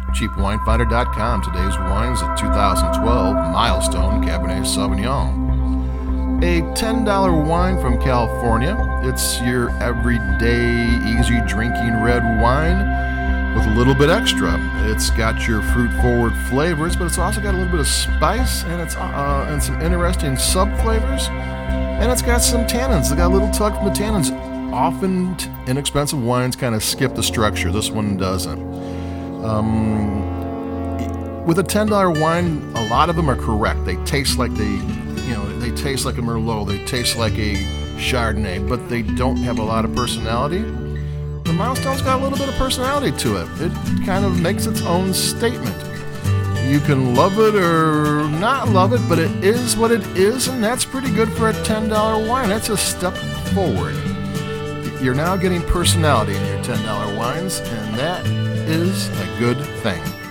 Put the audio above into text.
CheapWineFinder.com. Today's wine is a 2012 Milestone Cabernet Sauvignon. A $10 wine from California. It's your everyday, easy drinking red wine with a little bit extra. It's got your fruit-forward flavors, but it's also got a little bit of spice and some interesting sub-flavors. And it's got some tannins. It's got a little tug from the tannins. Often inexpensive wines kind of skip the structure. This one doesn't. With a $10 wine, a lot of them are correct. They taste like they taste like a Merlot. They taste like a Chardonnay, but they don't have a lot of personality. The Milestone's got a little bit of personality to it. It kind of makes its own statement. You can love it or not love it, but it is what it is, and that's pretty good for a $10 wine. That's a step forward. You're now getting personality in your $10 wines, and that is a good thing.